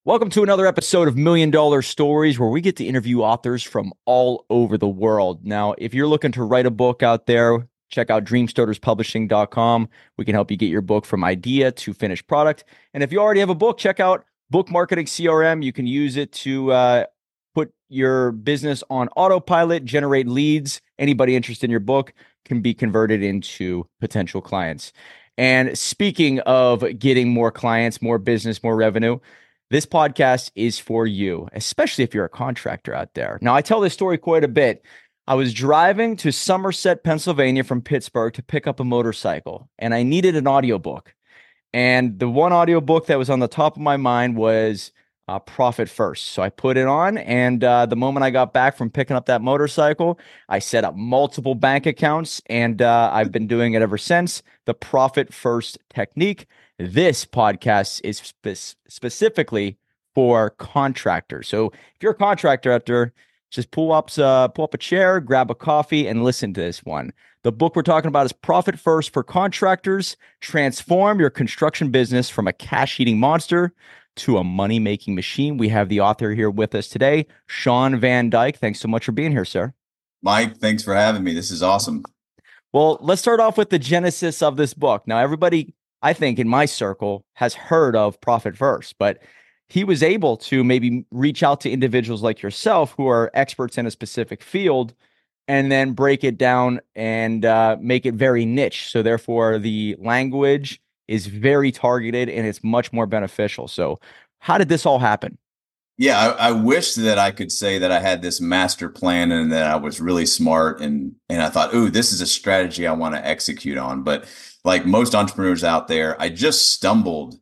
Welcome to another episode of Million Dollar Stories, where we get to interview authors from all over the world. Now, if you're looking to write a book out there, check out dreamstarterspublishing.com. We can help you get your book from idea to finished product. And if you already have a book, check out Book Marketing CRM. You can use it to put your business on autopilot, generate leads. Anybody interested in your book can be converted into potential clients. And speaking of getting more clients, more business, more revenue, this podcast is for you, especially if you're a contractor out there. Now, I tell this story quite a bit. I was driving to Somerset, Pennsylvania from Pittsburgh to pick up a motorcycle, and I needed an audiobook. And the one audiobook that was on the top of my mind was Profit First. So I put it on, and the moment I got back from picking up that motorcycle, I set up multiple bank accounts, and I've been doing it ever since. The Profit First technique. This podcast is specifically for contractors. So if you're a contractor out there, just pull up a chair, grab a coffee, and listen to this one. The book we're talking about is Profit First for Contractors. Transform your construction business from a cash-eating monster to a money-making machine. We have the author here with us today, Shawn Van Dyke. Thanks so much for being here, sir. Mike, thanks for having me. This is awesome. Well, let's start off with the genesis of this book. Now, everybody, I think, in my circle has heard of Profit First, but he was able to maybe reach out to individuals like yourself who are experts in a specific field and then break it down and make it very niche. So therefore, the language is very targeted and it's much more beneficial. So how did this all happen? Yeah, I wish that I could say that I had this master plan and that I was really smart and I thought, ooh, this is a strategy I want to execute on. But like most entrepreneurs out there, I've just stumbled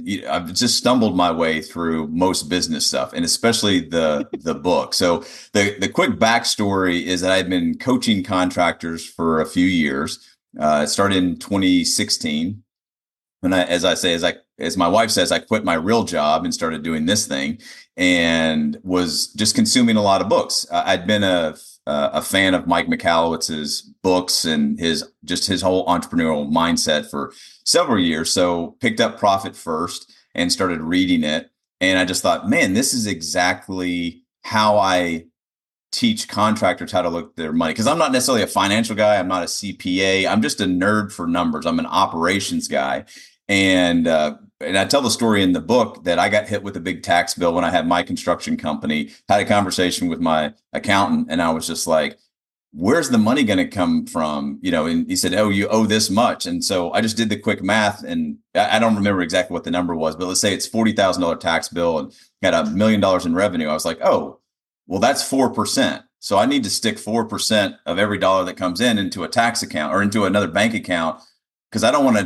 my way through most business stuff, and especially the book. So the quick backstory is that I've been coaching contractors for a few years. It started in 2016. And as my wife says, I quit my real job and started doing this thing and was just consuming a lot of books. I'd been a fan of Mike Michalowicz's books and his whole entrepreneurial mindset for several years. So picked up Profit First and started reading it. And I just thought, man, this is exactly how I teach contractors how to look at their money. Because I'm not necessarily a financial guy. I'm not a CPA. I'm just a nerd for numbers. I'm an operations guy. And I tell the story in the book that I got hit with a big tax bill when I had my construction company, had a conversation with my accountant, and I was just like, where's the money going to come from? And he said, oh, you owe this much. And so I just did the quick math, and I don't remember exactly what the number was, but let's say it's $40,000 tax bill and got $1 million in revenue. I was like, oh, well, that's 4%. So I need to stick 4% of every dollar that comes in into a tax account or into another bank account because I don't want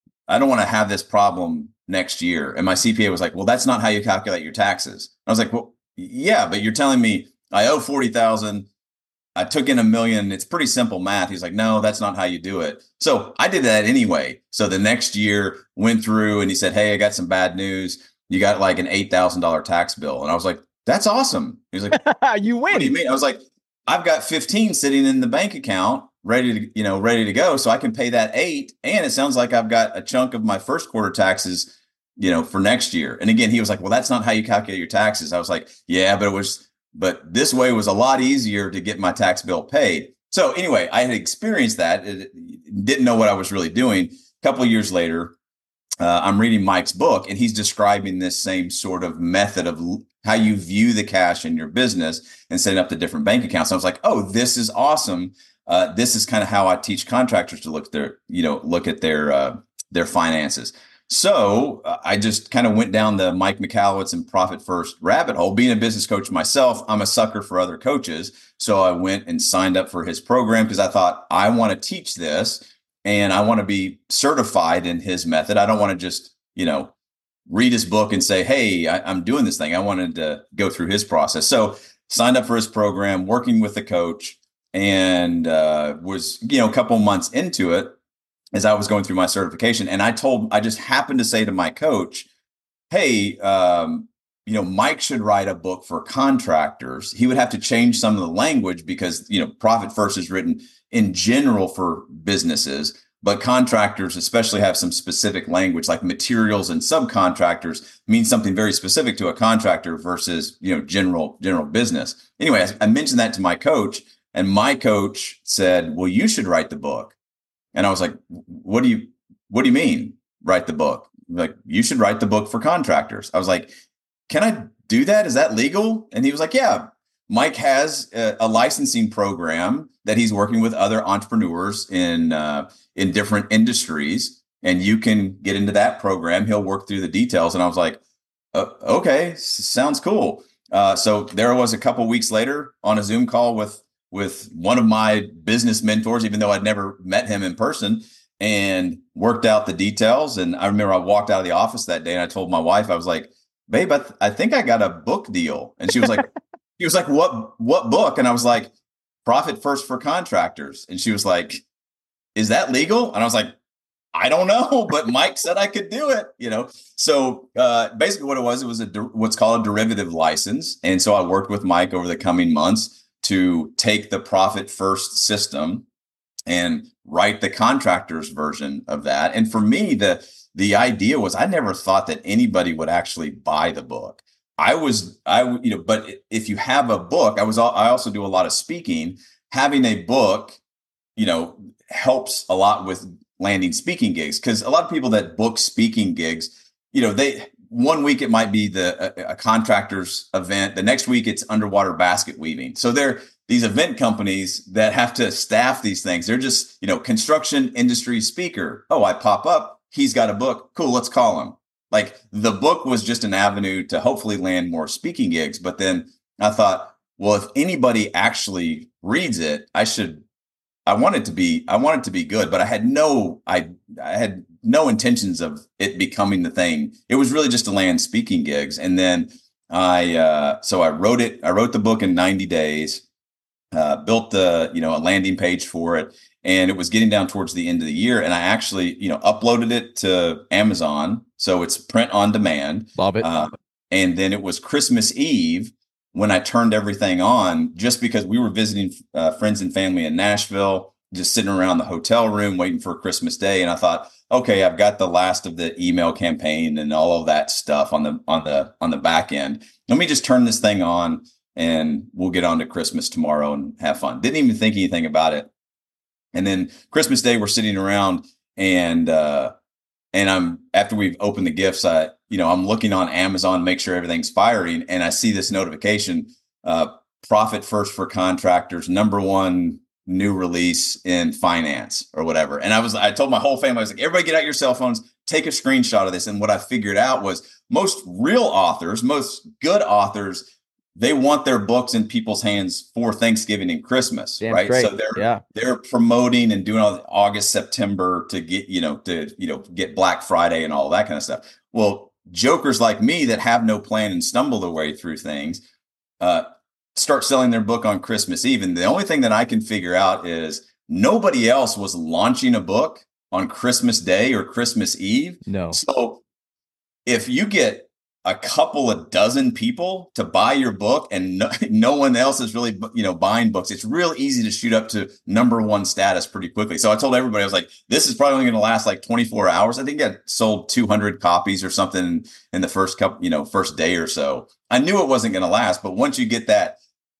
to have this problem next year. And my CPA was like, well, that's not how you calculate your taxes. I was like, well, yeah, but you're telling me I owe 40,000. I took in $1 million. It's pretty simple math. He's like, no, that's not how you do it. So I did that anyway. So the next year went through and he said, hey, I got some bad news. You got like an $8,000 tax bill. And I was like, that's awesome. He was like, you win. What do you mean? I was like, I've got 15 sitting in the bank account ready to go. So I can pay that 8. And it sounds like I've got a chunk of my first quarter taxes, for next year. And again, he was like, well, that's not how you calculate your taxes. I was like, yeah, but this way was a lot easier to get my tax bill paid. So anyway, I had experienced that. Didn't know what I was really doing. A couple of years later, I'm reading Mike's book and he's describing this same sort of method of how you view the cash in your business and setting up the different bank accounts. I was like, oh, this is awesome. This is kind of how I teach contractors to look at their finances. So I just kind of went down the Mike Michalowicz and Profit First rabbit hole. Being a business coach myself, I'm a sucker for other coaches. So I went and signed up for his program because I thought I want to teach this and I want to be certified in his method. I don't want to just, read his book and say, hey, I'm doing this thing. I wanted to go through his process. So signed up for his program, working with the coach, and was, a couple months into it as I was going through my certification. And I just happened to say to my coach, hey, Mike should write a book for contractors. He would have to change some of the language because, Profit First is written in general for businesses. but contractors especially have some specific language, like materials and subcontractors mean something very specific to a contractor versus, general business. Anyway, I mentioned that to my coach, and my coach said, well, you should write the book. And I was like, what do you mean write the book? Like, you should write the book for contractors. I was like, can I do that? Is that legal? And he was like, yeah, Mike has a licensing program that he's working with other entrepreneurs in different industries, and you can get into that program. He'll work through the details. And I was like, okay, sounds cool. So there I was a couple weeks later on a Zoom call with one of my business mentors, even though I'd never met him in person, and worked out the details. And I remember I walked out of the office that day and I told my wife, I was like, babe, I think I got a book deal. And she was like, what book? And I was like, Profit First for Contractors. And she was like, is that legal? And I was like, I don't know, but Mike said I could do it, So basically what it was what's called a derivative license. And so I worked with Mike over the coming months to take the Profit First system and write the contractor's version of that. And for me, the idea was I never thought that anybody would actually buy the book. But if you have a book, I also do a lot of speaking. Having a book, helps a lot with landing speaking gigs, because a lot of people that book speaking gigs, they 1 week it might be a contractor's event, the next week it's underwater basket weaving. So they're these event companies that have to staff these things. They're just, construction industry speaker. Oh, I pop up. He's got a book. Cool. Let's call him. Like, the book was just an avenue to hopefully land more speaking gigs. But then I thought, well, if anybody actually reads it, I want it to be good, but I had no intentions of it becoming the thing. It was really just to land speaking gigs. And then I wrote the book in 90 days, built a landing page for it. And it was getting down towards the end of the year. And I actually, uploaded it to Amazon. So it's print on demand. Love it. And then it was Christmas Eve when I turned everything on, just because we were visiting friends and family in Nashville, just sitting around the hotel room waiting for Christmas Day. And I thought, okay, I've got the last of the email campaign and all of that stuff on the back end. Let me just turn this thing on and we'll get on to Christmas tomorrow and have fun. Didn't even think anything about it. And then Christmas Day, we're sitting around and after we've opened the gifts, I'm looking on Amazon, make sure everything's firing. And I see this notification, Profit First for Contractors, #1 new release in finance or whatever. And I told my whole family, I was like, everybody get out your cell phones, take a screenshot of this. And what I figured out was most real authors, most good authors, they want their books in people's hands for Thanksgiving and Christmas, Damn right? straight. So they're promoting and doing all August, September to get, get Black Friday and all that kind of stuff. Well, jokers like me that have no plan and stumble their way through things, start selling their book on Christmas Eve. And the only thing that I can figure out is nobody else was launching a book on Christmas Day or Christmas Eve. No. So if you get a couple of dozen people to buy your book and no one else is really, buying books, it's real easy to shoot up to #1 status pretty quickly. So I told everybody, I was like, this is probably only going to last like 24 hours. I think I sold 200 copies or something in the first first day or so. I knew it wasn't going to last, but once you get that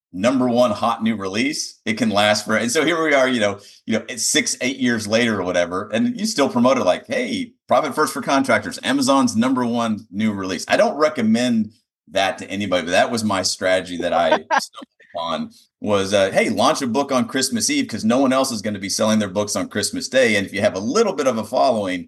#1 hot new release, it can last for, and so here we are, it's 6-8 years later or whatever, and you still promote it like, hey, Profit First for Contractors, Amazon's #1 new release. I don't recommend that to anybody, but that was my strategy that I stumbled upon was, hey, launch a book on Christmas Eve because no one else is going to be selling their books on Christmas Day. And if you have a little bit of a following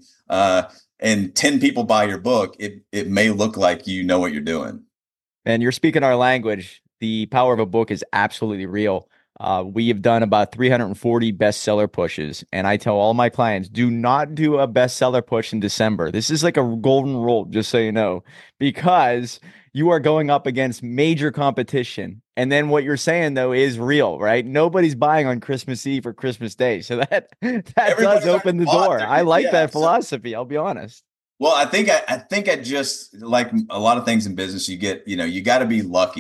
and 10 people buy your book, it may look like you know what you're doing. And you're speaking our language. The power of a book is absolutely real. We have done about 340 bestseller pushes. And I tell all my clients, do not do a bestseller push in December. This is like a golden rule, just so you know, because you are going up against major competition. And then what you're saying, though, is real, right? Nobody's buying on Christmas Eve or Christmas Day. So that does open the door. I like that philosophy. I'll be honest. Well, I think I just, like a lot of things in business, you get, you got to be lucky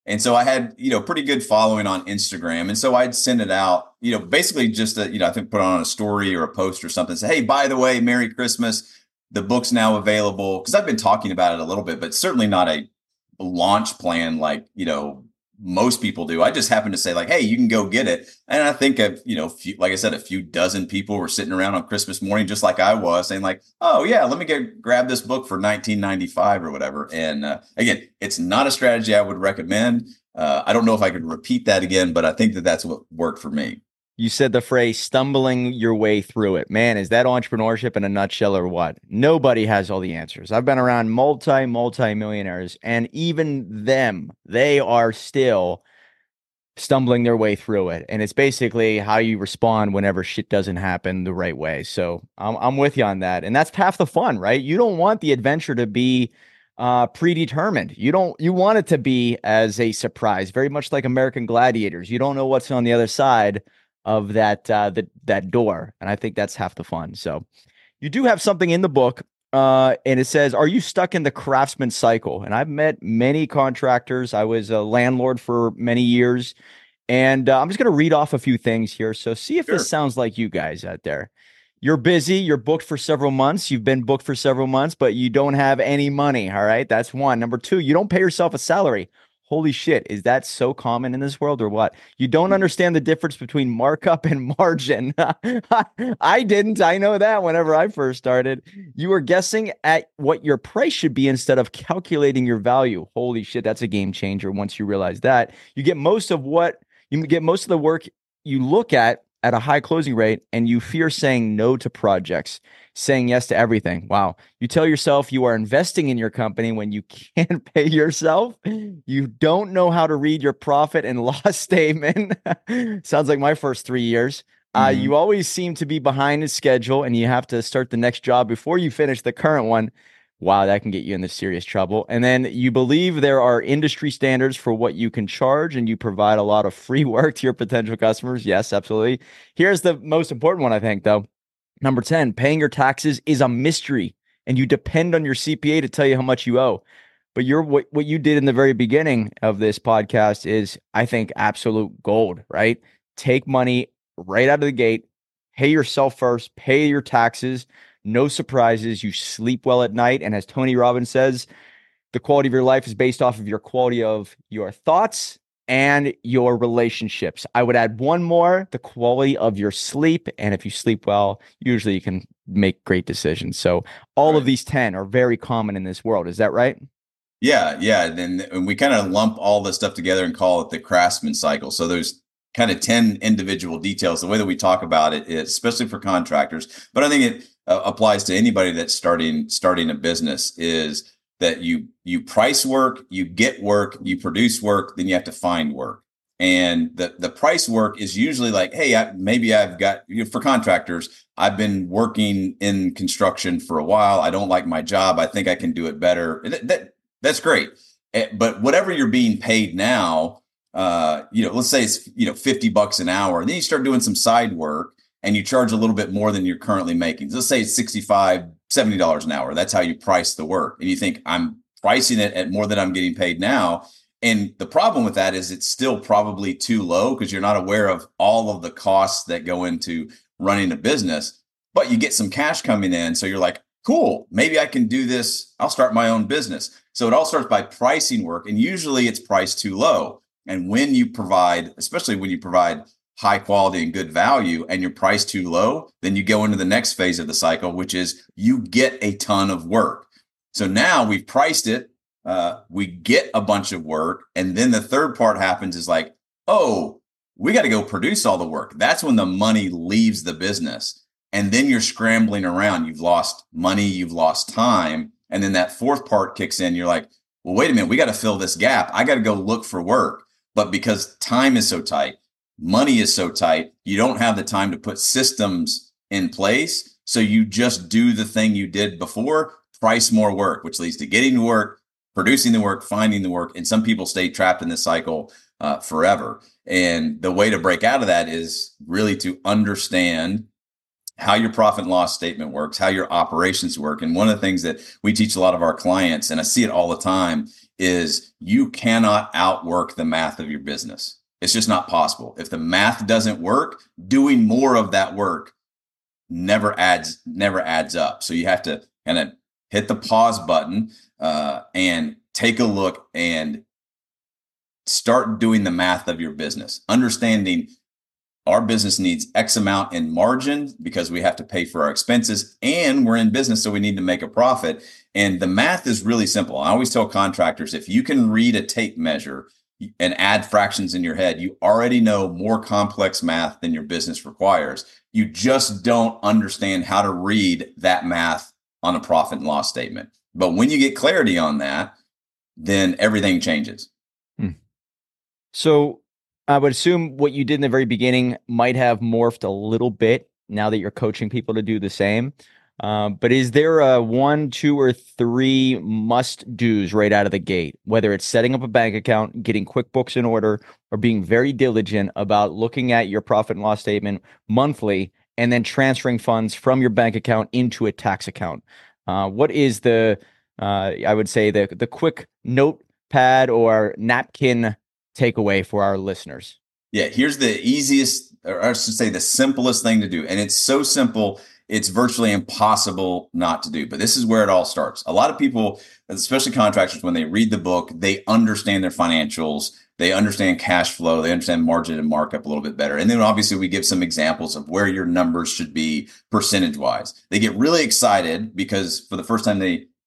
And so I had, pretty good following on Instagram. And so I'd send it out, basically just, I think put on a story or a post or something, say, hey, by the way, Merry Christmas. The book's now available. Because I've been talking about it a little bit, but certainly not a launch plan like, most people do. I just happen to say like, hey, you can go get it. And I think like I said, a few dozen people were sitting around on Christmas morning, just like I was, saying like, oh yeah, let me grab this book for 1995 or whatever. And again, it's not a strategy I would recommend. I don't know if I could repeat that again, but I think that that's what worked for me. You said the phrase stumbling your way through it. Man, is that entrepreneurship in a nutshell or what? Nobody has all the answers. I've been around multi-millionaires, and even them, they are still stumbling their way through it. And it's basically how you respond whenever shit doesn't happen the right way. So I'm with you on that. And that's half the fun, right? You don't want the adventure to be predetermined. You want it to be as a surprise, very much like American Gladiators. You don't know what's on the other side of that door. And I think that's half the fun. So you do have something in the book, and it says, are you stuck in the craftsman cycle? And I've met many contractors. I was a landlord for many years, and I'm just going to read off a few things here. So see if this sounds like you guys out there. You're busy. You're booked for several months. You've been booked for several months, but you don't have any money. All right. That's one. Number two, you don't pay yourself a salary. Holy shit. Is that so common in this world or what? You don't understand the difference between markup and margin. I didn't. I know that whenever I first started. You were guessing at what your price should be instead of calculating your value. Holy shit. That's a game changer once you realize that. You get most of the work you look at a high closing rate, and you fear saying no to projects, saying yes to everything. Wow. You tell yourself you are investing in your company when you can't pay yourself. You don't know how to read your profit and loss statement. Sounds like my first 3 years. You always seem to be behind the schedule, and you have to start the next job before you finish the current one. Wow, that can get you into serious trouble. And then you believe there are industry standards for what you can charge, and you provide a lot of free work to your potential customers. Yes, absolutely. Here's the most important one, I think, though. Number 10, paying your taxes is a mystery, and you depend on your CPA to tell you how much you owe. But what you did in the very beginning of this podcast is, I think, absolute gold, right? Take money right out of the gate, pay yourself first, pay your taxes. No surprises. You sleep well at night. And as Tony Robbins says, the quality of your life is based off of your quality of your thoughts and your relationships. I would add one more, the quality of your sleep. And if you sleep well, usually you can make great decisions. So all of these 10 are very common in this world. Is that right? Yeah. Yeah. And we kind of lump all this stuff together and call it the craftsman cycle. So there's kind of 10 individual details. The way that we talk about it, especially for contractors, but I think it applies to anybody that's starting a business, is that you price work, you get work, you produce work, then you have to find work. And the price work is usually like, hey, I've got, for contractors, I've been working in construction for a while. I don't like my job. I think I can do it better. That's great. But whatever you're being paid now, let's say it's, $50 an hour, and then you start doing some side work and you charge a little bit more than you're currently making. So let's say it's $65, $70 an hour. That's how you price the work. And you think, I'm pricing it at more than I'm getting paid now. And the problem with that is it's still probably too low, because you're not aware of all of the costs that go into running a business, but you get some cash coming in. So you're like, cool, maybe I can do this. I'll start my own business. So it all starts by pricing work. And usually it's priced too low. And when you provide, especially when you provide high quality and good value and you're priced too low, then you go into the next phase of the cycle, which is you get a ton of work. So now we've priced it, we get a bunch of work. And then the third part happens is like, oh, we got to go produce all the work. That's when the money leaves the business. And then you're scrambling around. You've lost money, you've lost time. And then that fourth part kicks in. You're like, well, wait a minute, we got to fill this gap. I got to go look for work. But because time is so tight, money is so tight, you don't have the time to put systems in place. So you just do the thing you did before, price more work, which leads to getting to work, producing the work, finding the work. And some people stay trapped in this cycle forever. And the way to break out of that is really to understand how your profit and loss statement works, how your operations work. And one of the things that we teach a lot of our clients, and I see it all the time, is you cannot outwork the math of your business. It's just not possible. If the math doesn't work, doing more of that work never adds up. So you have to kind of hit the pause button and take a look and start doing the math of your business, understanding our business needs X amount in margin because we have to pay for our expenses, and we're in business, so we need to make a profit. And the math is really simple. I always tell contractors, if you can read a tape measure and add fractions in your head, you already know more complex math than your business requires. You just don't understand how to read that math on a profit and loss statement. But when you get clarity on that, then everything changes. So I would assume what you did in the very beginning might have morphed a little bit now that you're coaching people to do the same. But is there a 1, 2, or 3 must-dos right out of the gate, whether it's setting up a bank account, getting QuickBooks in order, or being very diligent about looking at your profit and loss statement monthly and then transferring funds from your bank account into a tax account? What is I would say the quick notepad or napkin takeaway for our listeners? Yeah, here's the easiest, or I should say the simplest thing to do. And it's so simple, it's virtually impossible not to do. But this is where it all starts. A lot of people, especially contractors, when they read the book, they understand their financials, they understand cash flow, they understand margin and markup a little bit better. And then obviously we give some examples of where your numbers should be percentage wise. They get really excited because for the first time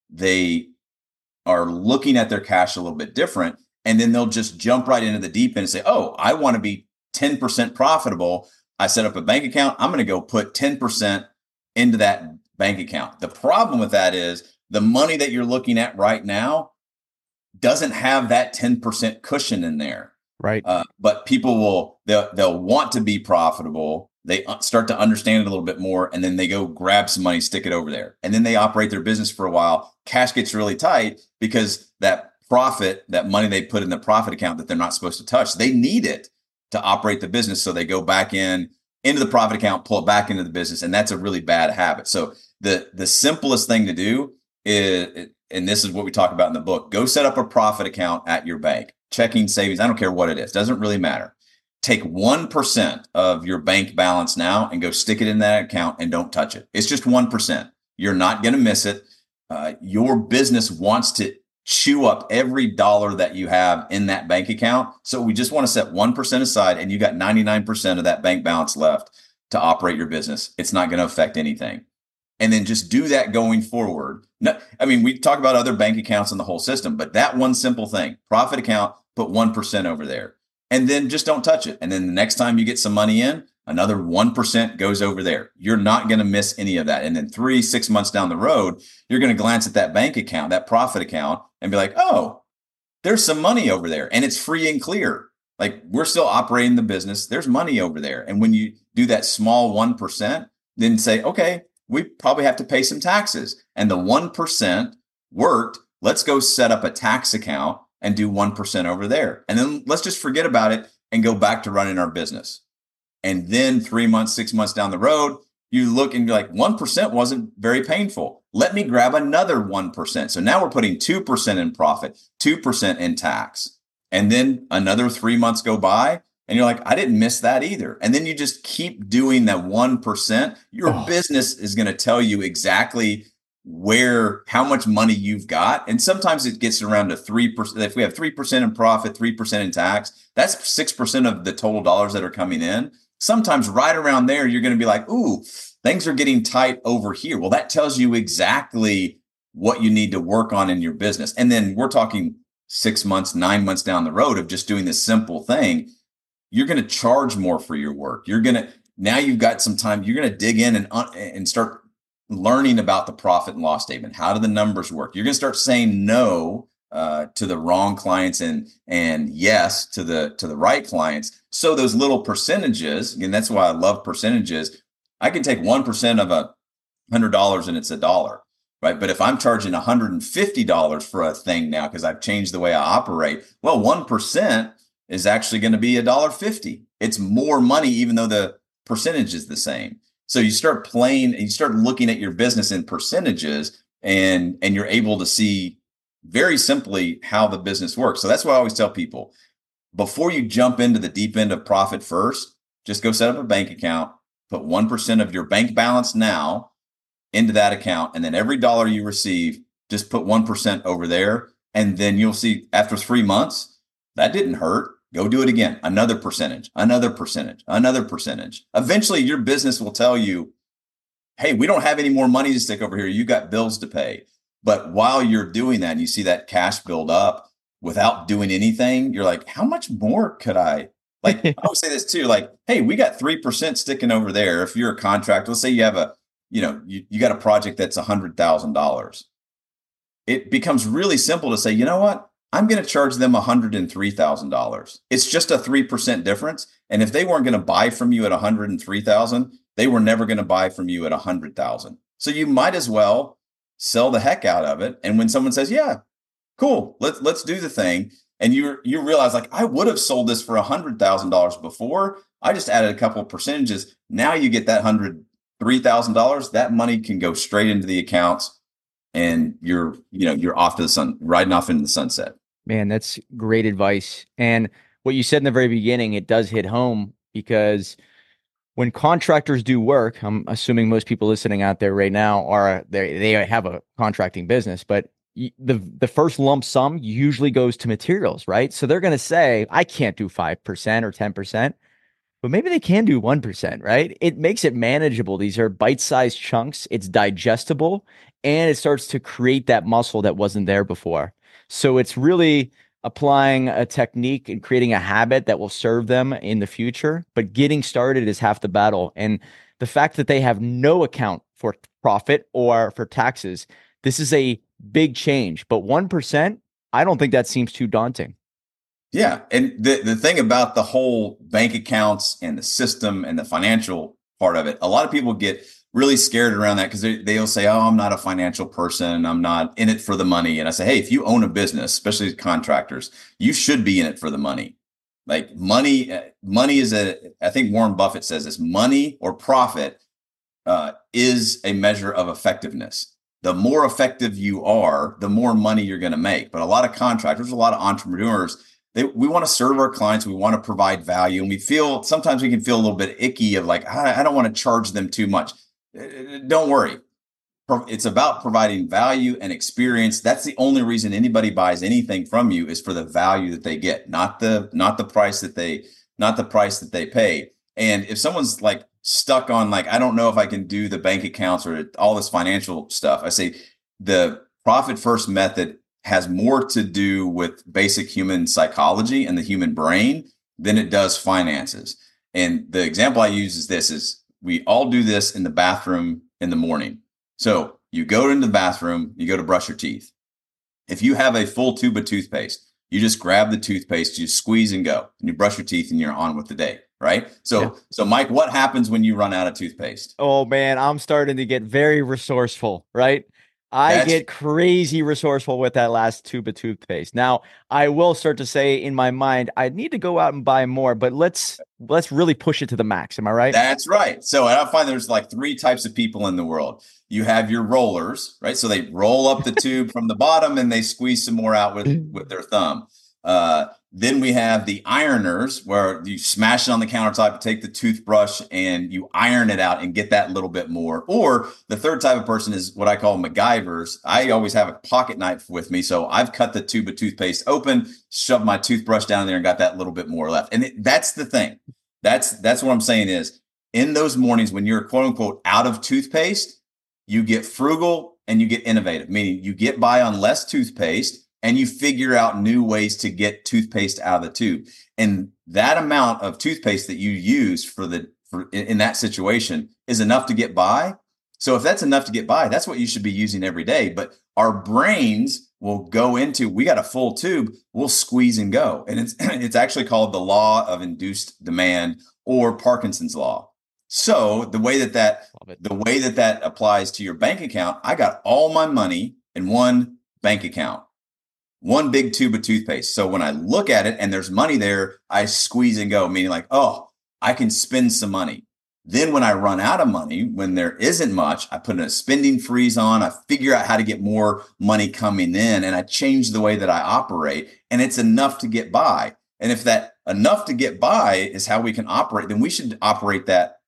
they are looking at their cash a little bit different. And then they'll just jump right into the deep end and say, oh, I want to be 10% profitable. I set up a bank account. I'm going to go put 10% into that bank account. The problem with that is the money that you're looking at right now doesn't have that 10% cushion in there. Right. But people they'll want to be profitable. They start to understand it a little bit more, and then they go grab some money, stick it over there. And then they operate their business for a while. Cash gets really tight because that profit, that money they put in the profit account that they're not supposed to touch, they need it to operate the business. So they go back into the profit account, pull it back into the business. And that's a really bad habit. So the simplest thing to do is, and this is what we talk about in the book, go set up a profit account at your bank, checking, savings. I don't care what it is. Doesn't really matter. Take 1% of your bank balance now and go stick it in that account and don't touch it. It's just 1%. You're not going to miss it. Your business wants to chew up every dollar that you have in that bank account. So we just want to set 1% aside, and you got 99% of that bank balance left to operate your business. It's not going to affect anything. And then just do that going forward. No, I mean, we talk about other bank accounts in the whole system, but that one simple thing, profit account, put 1% over there, and then just don't touch it. And then the next time you get some money in, another 1% goes over there. You're not going to miss any of that. And then 3-6 months down the road, you're going to glance at that bank account, that profit account, and be like, oh, there's some money over there, and it's free and clear. Like, we're still operating the business. There's money over there. And when you do that small 1%, then say, okay, we probably have to pay some taxes. And the 1% worked. Let's go set up a tax account and do 1% over there. And then let's just forget about it and go back to running our business. And then 3 months, 6 months down the road, you look and you're like, 1% wasn't very painful. Let me grab another 1%. So now we're putting 2% in profit, 2% in tax. And then another 3 months go by and you're like, I didn't miss that either. And then you just keep doing that 1%. Your business is going to tell you exactly how much money you've got. And sometimes it gets around to 3%. If we have 3% in profit, 3% in tax, that's 6% of the total dollars that are coming in. Sometimes right around there, you're going to be like, ooh, things are getting tight over here. Well, that tells you exactly what you need to work on in your business. And then we're talking 6 months, 9 months down the road of just doing this simple thing. You're going to charge more for your work. Now you've got some time, you're going to dig in and start learning about the profit and loss statement. How do the numbers work? You're going to start saying no to the wrong clients and yes to the right clients. So those little percentages, and that's why I love percentages. I can take 1% of $100 and it's $1, right? But if I'm charging $150 for a thing now because I've changed the way I operate, well, 1% is actually going to be $1.50. It's more money, even though the percentage is the same. So you start playing and you start looking at your business in percentages, and you're able to see very simply how the business works. So that's why I always tell people, before you jump into the deep end of profit first, just go set up a bank account, put 1% of your bank balance now into that account. And then every dollar you receive, just put 1% over there. And then you'll see after 3 months, that didn't hurt. Go do it again. Another percentage, another percentage, another percentage. Eventually your business will tell you, hey, we don't have any more money to stick over here. You got bills to pay. But while you're doing that and you see that cash build up without doing anything, you're like, how much more could I? Like, I always say this too, like, hey, we got 3% sticking over there. If you're a contractor, let's say you have you got a project that's $100,000. It becomes really simple to say, you know what? I'm going to charge them $103,000. It's just a 3% difference. And if they weren't going to buy from you at 103,000, they were never going to buy from you at 100,000. So you might as well sell the heck out of it. And when someone says, yeah, cool, let's do the thing. And you realize, like, I would have sold this for $100,000 before. I just added a couple of percentages. Now you get that $103,000. That money can go straight into the accounts, and you're off to the sun, riding off into the sunset. Man, that's great advice. And what you said in the very beginning, it does hit home, because when contractors do work, I'm assuming most people listening out there right now they have a contracting business, but the first lump sum usually goes to materials, right? So they're going to say, I can't do 5% or 10%, but maybe they can do 1%, right? It makes it manageable. These are bite-sized chunks. It's digestible, and it starts to create that muscle that wasn't there before. So it's really applying a technique and creating a habit that will serve them in the future. But getting started is half the battle. And the fact that they have no account for profit or for taxes, this is a big change. But 1%, I don't think that seems too daunting. Yeah. And the thing about the whole bank accounts and the system and the financial part of it, a lot of people get really scared around that because they'll say, oh, I'm not a financial person. I'm not in it for the money. And I say, hey, if you own a business, especially contractors, you should be in it for the money. Like money is I think Warren Buffett says this, money or profit is a measure of effectiveness. The more effective you are, the more money you're going to make. But a lot of contractors, a lot of entrepreneurs, we want to serve our clients. We want to provide value. And sometimes we can feel a little bit icky of like, I don't want to charge them too much. Don't worry. It's about providing value and experience. That's the only reason anybody buys anything from you, is for the value that they get, not the price that they pay. And if someone's like stuck on like, I don't know if I can do the bank accounts or all this financial stuff, I say the profit first method has more to do with basic human psychology and the human brain than it does finances. And the example I use is we all do this in the bathroom in the morning. So you go into the bathroom, you go to brush your teeth. If you have a full tube of toothpaste, you just grab the toothpaste, you squeeze and go, and you brush your teeth and you're on with the day, right? So Mike, what happens when you run out of toothpaste? Oh man, I'm starting to get very resourceful, right? I get crazy resourceful with that last tube of toothpaste. Now, I will start to say in my mind, I need to go out and buy more, but let's really push it to the max. Am I right? That's right. So I find there's like 3 types of people in the world. You have your rollers, right? So they roll up the tube from the bottom and they squeeze some more out with their thumb. Then we have the ironers, where you smash it on the countertop, take the toothbrush and you iron it out and get that little bit more. Or the third type of person is what I call MacGyvers. I always have a pocket knife with me. So I've cut the tube of toothpaste open, shoved my toothbrush down there and got that little bit more left. And that's the thing. That's what I'm saying is, in those mornings when you're quote unquote out of toothpaste, you get frugal and you get innovative, meaning you get by on less toothpaste and you figure out new ways to get toothpaste out of the tube. And that amount of toothpaste that you use in that situation is enough to get by. So if that's enough to get by, that's what you should be using every day. But our brains will go into, we got a full tube, we'll squeeze and go. And it's actually called the law of induced demand, or Parkinson's law. So the way that applies to your bank account, I got all my money in one bank account, one big tube of toothpaste. So when I look at it and there's money there, I squeeze and go, meaning like, oh, I can spend some money. Then when I run out of money, when there isn't much, I put a spending freeze on, I figure out how to get more money coming in, and I change the way that I operate, and it's enough to get by. And if that enough to get by is how we can operate, then we should operate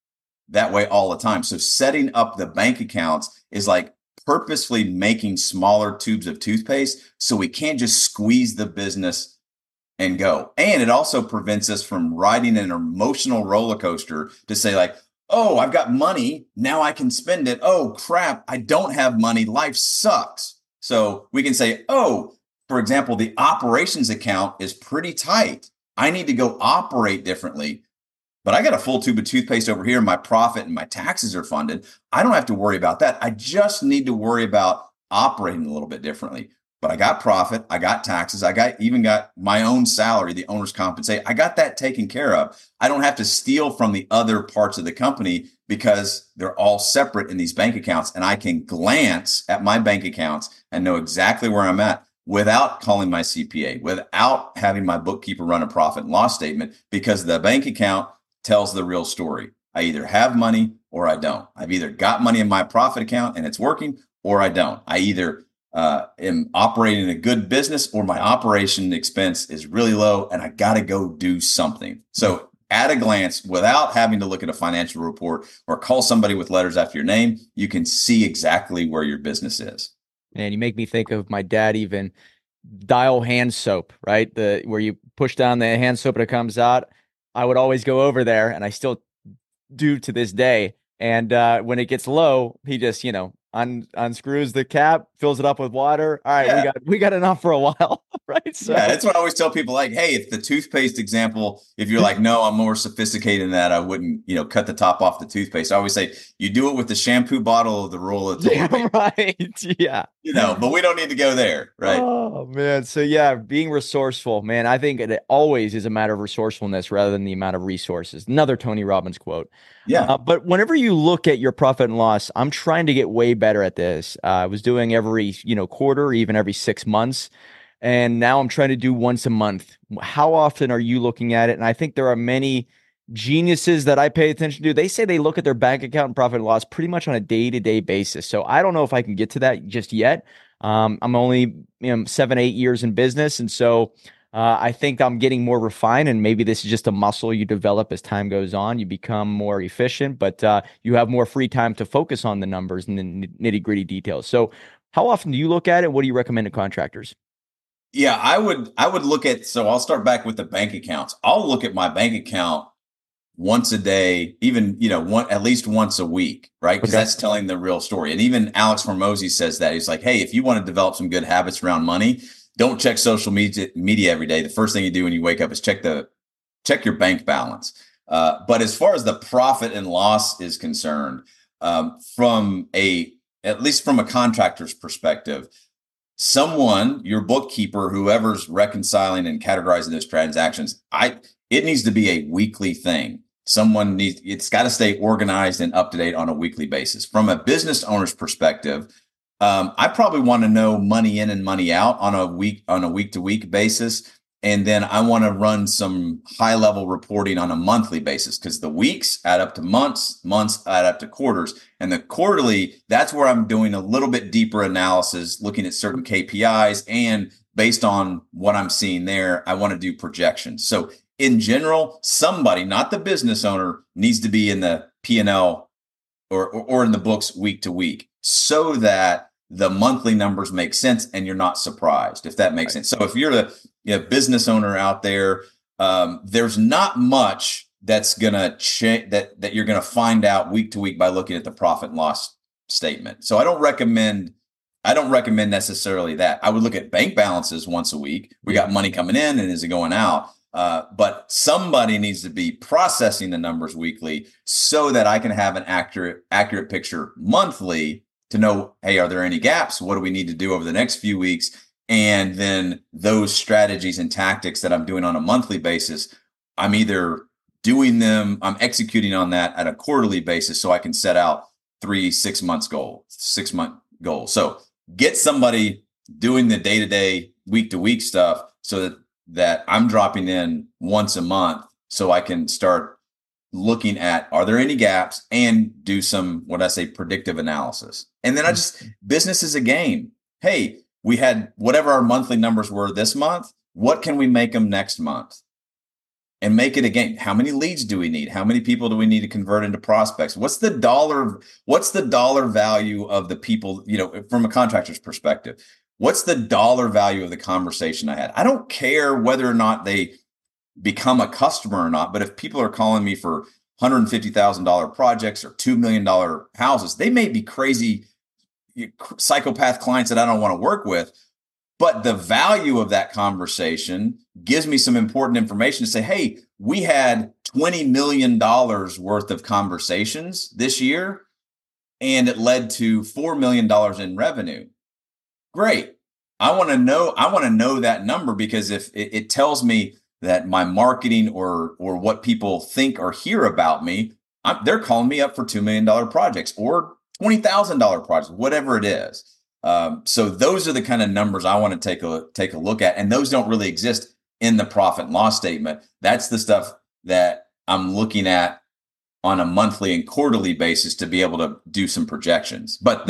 that way all the time. So setting up the bank accounts is like purposefully making smaller tubes of toothpaste so we can't just squeeze the business and go. And it also prevents us from riding an emotional roller coaster to say like, oh, I've got money. Now I can spend it. Oh, crap. I don't have money. Life sucks. So we can say, oh, for example, the operations account is pretty tight. I need to go operate differently. But I got a full tube of toothpaste over here. My profit and my taxes are funded. I don't have to worry about that. I just need to worry about operating a little bit differently. But I got profit. I got taxes. Even got my own salary, the owner's compensation. I got that taken care of. I don't have to steal from the other parts of the company because they're all separate in these bank accounts. And I can glance at my bank accounts and know exactly where I'm at without calling my CPA, without having my bookkeeper run a profit and loss statement, because the bank account tells the real story. I either have money or I don't. I've either got money in my profit account and it's working, or I don't. I either am operating a good business or my operation expense is really low and I got to go do something. So at a glance, without having to look at a financial report or call somebody with letters after your name, you can see exactly where your business is. And you make me think of my dad, even Dial hand soap, right? Where you push down the hand soap and it comes out. I would always go over there, and I still do to this day. And when it gets low, he just, unscrews the cap, fills it up with water. All right, Yeah. we got enough for a while, right? So yeah, that's what I always tell people. Like, hey, if the toothpaste example, if you're like, no, I'm more sophisticated than that, I wouldn't, cut the top off the toothpaste. I always say you do it with the shampoo bottle of the roll of toilet paper. Right? Yeah. But we don't need to go there, right? Oh man, so yeah, being resourceful, man. I think it always is a matter of resourcefulness rather than the amount of resources. Another Tony Robbins quote. Yeah. But whenever you look at your profit and loss, I'm trying to get way better at this. I was doing every, quarter, even every 6 months. And now I'm trying to do once a month. How often are you looking at it? And I think there are many geniuses that I pay attention to. They say they look at their bank account and profit and loss pretty much on a day-to-day basis. So I don't know if I can get to that just yet. I'm only 7-8 years in business. And so I think I'm getting more refined, and maybe this is just a muscle you develop as time goes on. You become more efficient, but you have more free time to focus on the numbers and the nitty-gritty details. So how often do you look at it? What do you recommend to contractors? Yeah, I would look at, so I'll start back with the bank accounts. I'll look at my bank account once a day, even, at least once a week, right? Because that's telling the real story. And even Alex Hormozy says that. He's like, hey, if you want to develop some good habits around money, don't check social media every day. The first thing you do when you wake up is check your bank balance. But as far as the profit and loss is concerned, at least from a contractor's perspective, your bookkeeper, whoever's reconciling and categorizing those transactions, it needs to be a weekly thing. It's got to stay organized and up to date on a weekly basis. From a business owner's perspective, I probably want to know money in and money out on a week to week basis. And then I want to run some high level reporting on a monthly basis, because the weeks add up to months add up to quarters. And the quarterly, that's where I'm doing a little bit deeper analysis, looking at certain KPIs. And based on what I'm seeing there, I want to do projections. So in general, somebody, not the business owner, needs to be in the P&L or in the books week to week, so that the monthly numbers make sense and you're not surprised, if that makes sense. So if you're the business owner out there, there's not much that's gonna change that you're gonna find out week to week by looking at the profit and loss statement. So I don't recommend necessarily that. I would look at bank balances once a week. We got money coming in and is it going out? But somebody needs to be processing the numbers weekly so that I can have an accurate picture monthly to know, hey, are there any gaps? What do we need to do over the next few weeks? And then those strategies and tactics that I'm doing on a monthly basis, I'm either I'm executing on that at a quarterly basis so I can set out 6 month goal. So get somebody doing the day-to-day, week-to-week stuff so that I'm dropping in once a month so I can start looking at, are there any gaps, and do some, what I say, predictive analysis. And then business is a game. Hey, we had whatever our monthly numbers were this month. What can we make them next month? And make it a game. How many leads do we need? How many people do we need to convert into prospects? What's the dollar value of the people, from a contractor's perspective? What's the dollar value of the conversation I had? I don't care whether or not they become a customer or not, but if people are calling me for $150,000 projects or $2 million houses, they may be crazy psychopath clients that I don't want to work with. But the value of that conversation gives me some important information to say, hey, we had $20 million worth of conversations this year, and it led to $4 million in revenue. Great. I want to know that number, because if it tells me that my marketing or what people think or hear about me, they're calling me up for $2 million projects or $20,000 projects, whatever it is. So those are the kind of numbers I want to take a look at. And those don't really exist in the profit and loss statement. That's the stuff that I'm looking at on a monthly and quarterly basis to be able to do some projections. But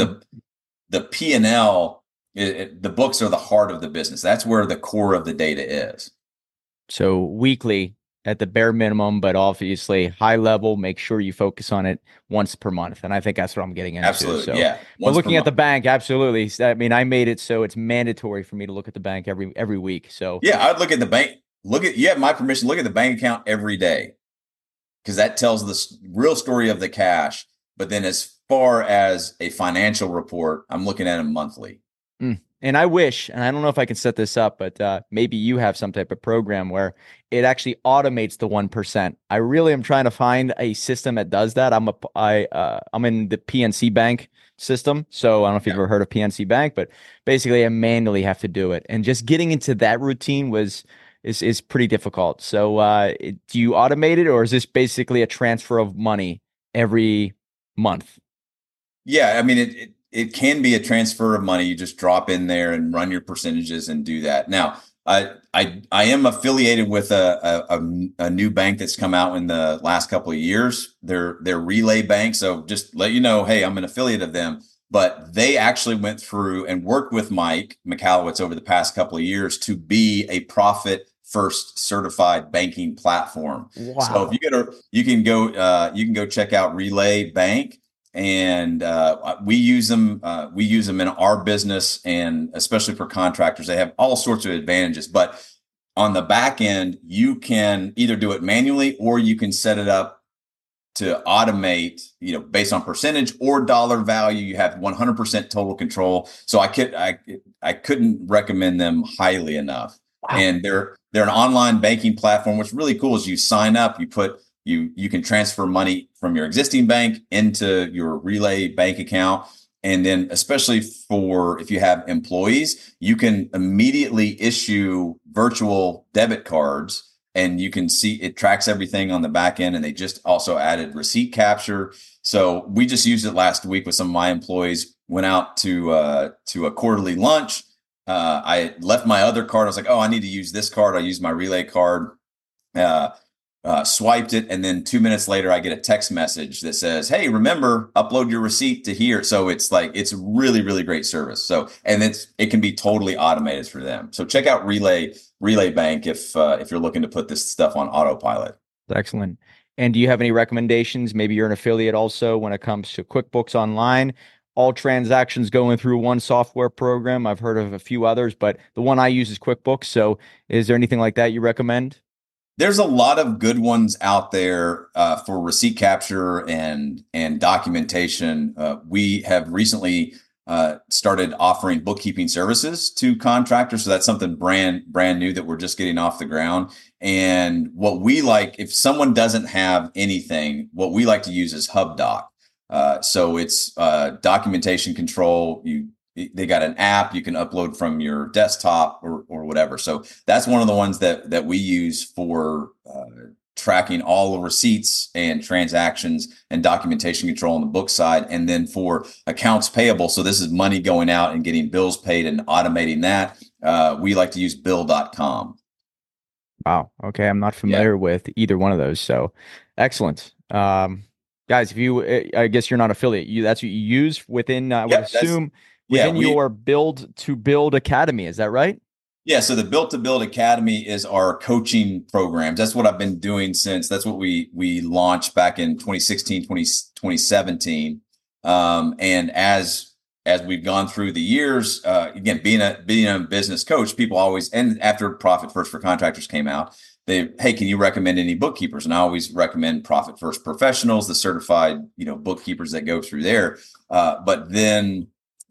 the P&L, the books are the heart of the business. That's where the core of the data is. So weekly at the bare minimum, but obviously high level, make sure you focus on it once per month. And I think that's what I'm getting into. Absolutely. So, yeah. But looking at the bank, absolutely. I mean, I made it so it's mandatory for me to look at the bank every week. So yeah, I'd look at the bank. You have my permission. Look at the bank account every day, because that tells the real story of the cash. But then as far as a financial report, I'm looking at them monthly. And I wish, and I don't know if I can set this up, but maybe you have some type of program where it actually automates the 1%. I really am trying to find a system that does that. I'm in the PNC Bank system, so I don't know if you've ever heard of PNC Bank, but basically I manually have to do it, and just getting into that routine is pretty difficult. So do you automate it, or is this basically a transfer of money every month? Yeah, I mean it can be a transfer of money. You just drop in there and run your percentages and do that. Now, I am affiliated with a new bank that's come out in the last couple of years. They're Relay Bank. So just let you know, hey, I'm an affiliate of them. But they actually went through and worked with Mike Michalowicz over the past couple of years to be a profit first certified banking platform. Wow. So if you can go check out Relay Bank. And we use them. We use them in our business, and especially for contractors, they have all sorts of advantages. But on the back end, you can either do it manually, or you can set it up to automate. Based on percentage or dollar value, you have 100% total control. So I couldn't recommend them highly enough. Wow. And they're an online banking platform. What's really cool is you sign up, you can transfer money from your existing bank into your Relay Bank account. And then especially for if you have employees, you can immediately issue virtual debit cards, and you can see it tracks everything on the back end. And they just also added receipt capture. So we just used it last week with some of my employees, went out to a quarterly lunch. I left my other card. I was like, oh, I need to use this card. I used my Relay card. Swiped it, and then 2 minutes later I get a text message that says, hey, remember, upload your receipt to here. So it's really, really great service. So, and it can be totally automated for them. So check out Relay Bank if you're looking to put this stuff on autopilot. Excellent. And do you have any recommendations? Maybe you're an affiliate also when it comes to QuickBooks Online. All transactions going through one software program. I've heard of a few others, but the one I use is QuickBooks. So is there anything like that you recommend? There's a lot of good ones out there for receipt capture and documentation. We have recently started offering bookkeeping services to contractors. So that's something brand new that we're just getting off the ground. And what we like, if someone doesn't have anything, what we like to use is HubDoc. So it's documentation control. They got an app you can upload from your desktop or whatever. So that's one of the ones that we use for tracking all the receipts and transactions and documentation control on the book side. And then for accounts payable, so this is money going out and getting bills paid and automating that, we like to use Bill.com. Wow. Okay. I'm not familiar with either one of those. So excellent. Um, guys, if you, I guess you're not affiliate. That's what you use within. I would Yep, that's assume yeah, within we your Build to Build Academy. Is that right? yeah, so the Built to Build Academy is our coaching programs. That's what I've been doing since that's what we launched back in 2016, 2017. And as we've gone through the years, again, being a business coach, people always, and after Profit First for Contractors came out, hey, can you recommend any bookkeepers? And I always recommend Profit First Professionals, the certified, bookkeepers that go through there. But then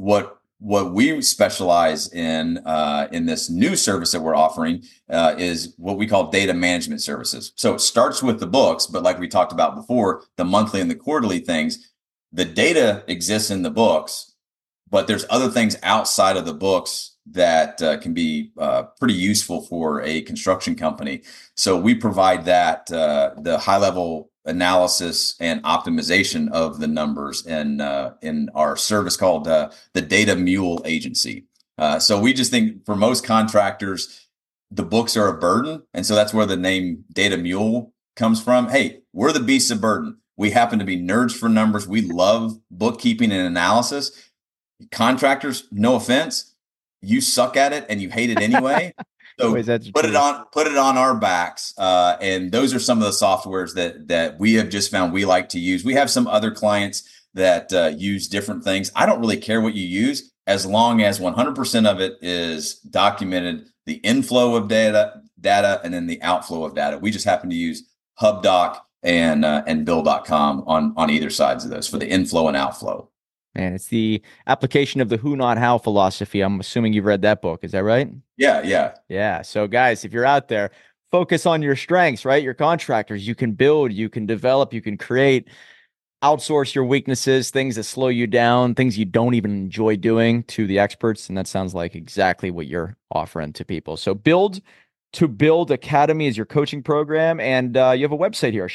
what we specialize in this new service that we're offering is what we call data management services. So it starts with the books, but like we talked about before, the monthly and the quarterly things, the data exists in the books, but there's other things outside of the books that can be pretty useful for a construction company. So we provide that the high level analysis and optimization of the numbers in our service called the Data Mule Agency. So we just think for most contractors, the books are a burden, and so that's where the name Data Mule comes from. Hey, we're the beasts of burden. We happen to be nerds for numbers. We love bookkeeping and analysis. Contractors, no offense, you suck at it and you hate it anyway. Wait, So that's put true. it on our backs. And those are some of the softwares that we have just found we like to use. We have some other clients that use different things. I don't really care what you use as long as 100% of it is documented, the inflow of data, and then the outflow of data. We just happen to use HubDoc and Bill.com on either sides of those for the inflow and outflow. Man, it's the application of the who, not how philosophy. I'm assuming you've read that book. Is that right? Yeah, yeah. Yeah. So, guys, if you're out there, focus on your strengths, right? Your contractors, you can build, you can develop, you can create, outsource your weaknesses, things that slow you down, things you don't even enjoy doing to the experts. And that sounds like exactly what you're offering to people. So, Build to Build Academy is your coaching program. And you have a website here,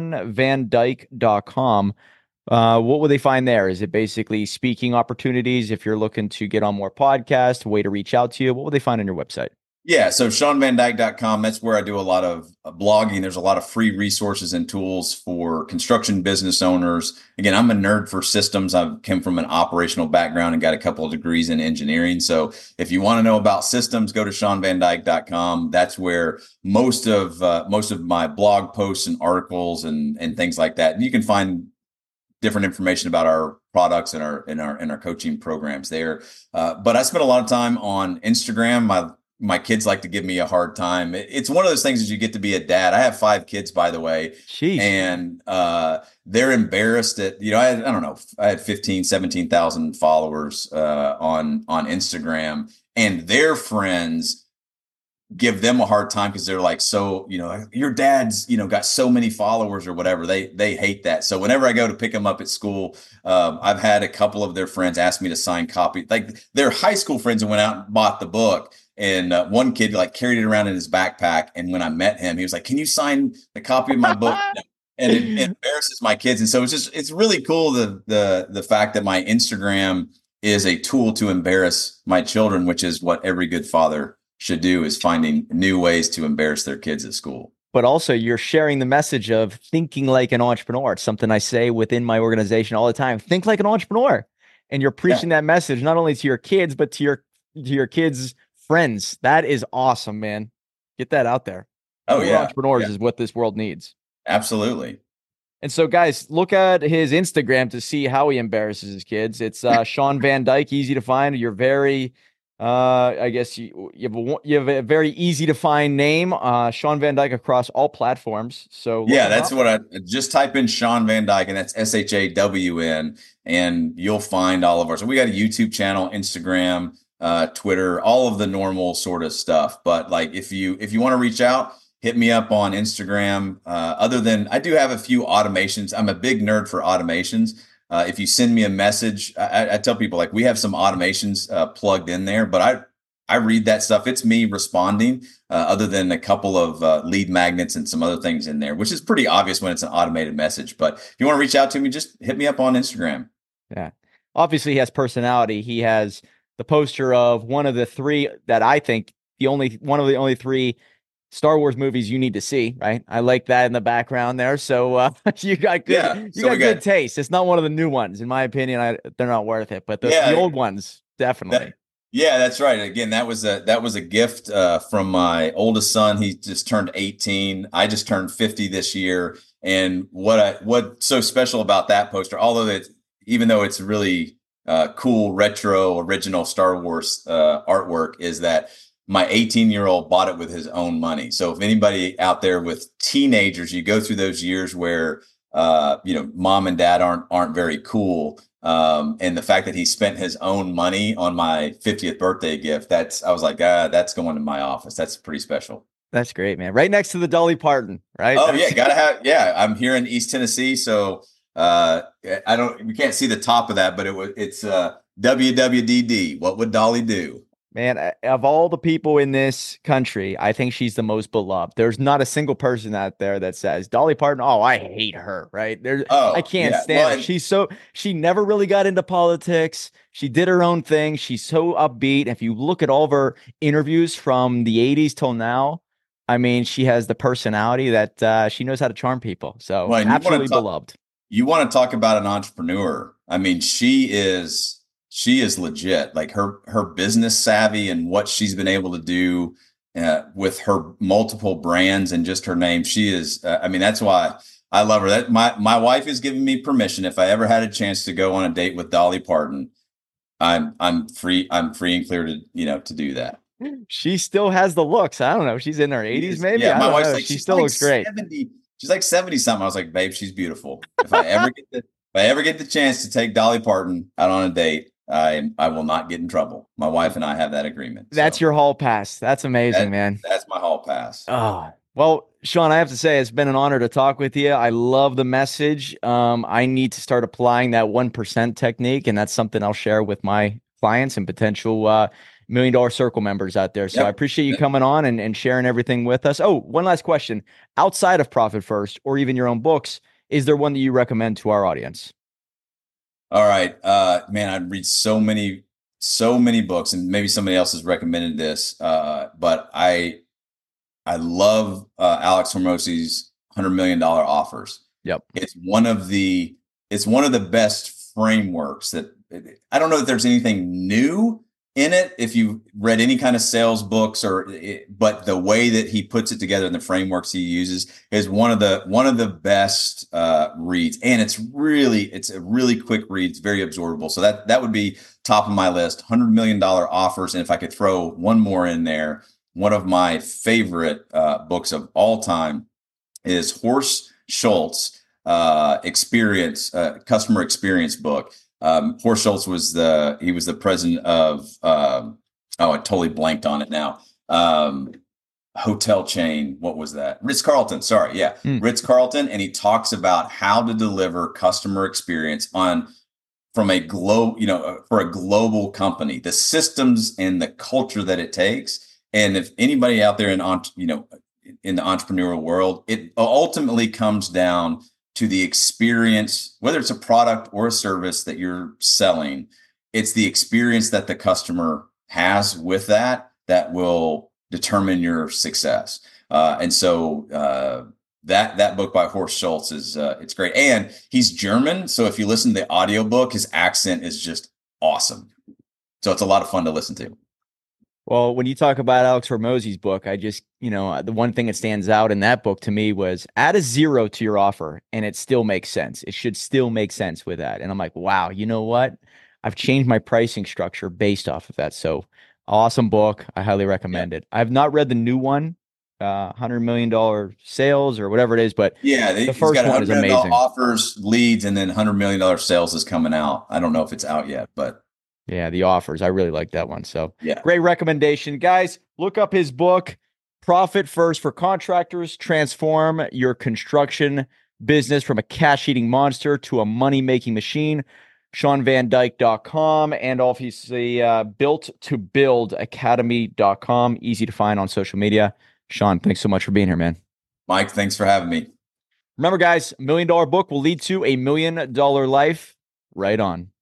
SeanVanDyke.com. What will they find there? Is it basically speaking opportunities? If you're looking to get on more podcasts, a way to reach out to you, what will they find on your website? Yeah, so SeanVanDyke.com, that's where I do a lot of blogging. There's a lot of free resources and tools for construction business owners. Again, I'm a nerd for systems. I came from an operational background and got a couple of degrees in engineering. So if you want to know about systems, go to SeanVanDyke.com. That's where most of my blog posts and articles and things like that. And you can find different information about our products and our coaching programs there. But I spent a lot of time on Instagram. My kids like to give me a hard time. It's one of those things as you get to be a dad. I have 5 kids, by the way. Sheesh. And they're embarrassed at, I don't know, I had 15, 17,000 followers on Instagram, and their friends give them a hard time because they're like, so, your dad's, got so many followers or whatever. They hate that. So whenever I go to pick them up at school, I've had a couple of their friends ask me to sign copy, like their high school friends, and went out and bought the book. And one kid like carried it around in his backpack. And when I met him, he was like, can you sign the copy of my book? And it embarrasses my kids. And so it's really cool. The fact that my Instagram is a tool to embarrass my children, which is what every good father should do, is finding new ways to embarrass their kids at school. But also you're sharing the message of thinking like an entrepreneur. It's something I say within my organization all the time. Think like an entrepreneur. And you're preaching that message not only to your kids, but to your kids' friends. That is awesome, man. Get that out there. Oh, More yeah. entrepreneurs is what this world needs. Absolutely. And so, guys, look at his Instagram to see how he embarrasses his kids. It's Sean Van Dyke, easy to find. You're very, I guess you have a very easy to find name, Sean Van Dyke, across all platforms. So yeah, that's what I just type in Sean Van Dyke, and that's SHAWN, and you'll find all of ours. So we got a YouTube channel, Instagram, Twitter, all of the normal sort of stuff. But like, if you want to reach out, hit me up on Instagram. Other than, I do have a few automations. I'm a big nerd for automations. If you send me a message, I tell people, like, we have some automations plugged in there, but I read that stuff. It's me responding, other than a couple of lead magnets and some other things in there, which is pretty obvious when it's an automated message. But if you want to reach out to me, just hit me up on Instagram. Yeah. Obviously, he has personality. He has the poster of one of the 3 that I think one of the only 3 Star Wars movies you need to see, right? I like that in the background there. So you got Yeah. good, you So got we good got, taste. It's not one of the new ones, in my opinion. They're not worth it, but the yeah, old ones definitely. that, yeah, that's right. Again, that was a gift from my oldest son. He just turned 18. I just turned 50 this year. And what's so special about that poster, even though it's really cool, retro, original Star Wars artwork, is that my 18-year-old bought it with his own money. So if anybody out there with teenagers, you go through those years where mom and dad aren't very cool. And the fact that he spent his own money on my 50th birthday gift, I was like, that's going to my office. That's pretty special. That's great, man. Right next to the Dolly Parton, right? Oh yeah, I'm here in East Tennessee, so we can't see the top of that, but it's WWDD. What would Dolly do? Man, of all the people in this country, I think she's the most beloved. There's not a single person out there that says Dolly Parton, oh, I hate her, right? I Oh can't yeah, stand her. She never really got into politics. She did her own thing. She's so upbeat. If you look at all of her interviews from the 80s till now, I mean, she has the personality that she knows how to charm people. So well, and absolutely beloved. you want to talk about an entrepreneur. I mean, she is legit. Like her business savvy and what she's been able to do with her multiple brands and just her name. She is. I mean, that's why I love her. That my wife has given me permission. If I ever had a chance to go on a date with Dolly Parton, I'm free. I'm free and clear to do that. She still has the looks. I don't know. She's in her 80s, maybe. Yeah, I my don't wife's know. like, She still looks great. 70. She's like 70 something. I was like, babe, she's beautiful. If I ever get the chance to take Dolly Parton out on a date, I will not get in trouble. My wife and I have that agreement. That's your hall pass. That's amazing, man. That's my hall pass. Oh, well, Sean, I have to say it's been an honor to talk with you. I love the message. I need to start applying that 1% technique, and that's something I'll share with my clients and potential $1 Million Circle members out there. So Yep. I appreciate you coming on and sharing everything with us. Oh, one last question. Outside of Profit First or even your own books, is there one that you recommend to our audience? All right. Man, I've read so many books, and maybe somebody else has recommended this. But I love Alex Hormozi's $100 million offers. Yep. It's one of the best frameworks that I don't know if there's anything new in it if you read any kind of sales books but the way that he puts it together and the frameworks he uses is one of the best reads, and it's a really quick read. It's very absorbable. So that would be top of my list. $100 million offers. And if I could throw one more in there, one of my favorite books of all time is Horst Schulze customer experience book. Horst Schulze was the president of I totally blanked on it now. Hotel chain. What was that? Ritz-Carlton. Sorry. Yeah. Ritz-Carlton. And he talks about how to deliver customer experience for a global company, the systems and the culture that it takes. And if anybody out there in the entrepreneurial world, it ultimately comes down to the experience, whether it's a product or a service that you're selling. It's the experience that the customer has with that will determine your success. And so that book by Horst Schulze it's great. And he's German. So if you listen to the audiobook, his accent is just awesome. So it's a lot of fun to listen to. Well, when you talk about Alex Hormozi's book, I just, the one thing that stands out in that book to me was add a 0 to your offer and it still makes sense. It should still make sense with that. And I'm like, wow, you know what? I've changed my pricing structure based off of that. So awesome book. I highly recommend it. I've not read the new one, $100 million sales or whatever it is, but the first one is amazing. Offers, leads, and then $100 million sales is coming out. I don't know if it's out yet, but yeah, the offers. I really like that one. So yeah, great recommendation. Guys, look up his book, Profit First for Contractors. Transform your construction business from a cash-eating monster to a money-making machine. SeanVanDyke.com and obviously BuiltToBuildAcademy.com. Easy to find on social media. Sean, thanks so much for being here, man. Mike, thanks for having me. Remember, guys, $1 Million Book will lead to $1 Million Life. Right on.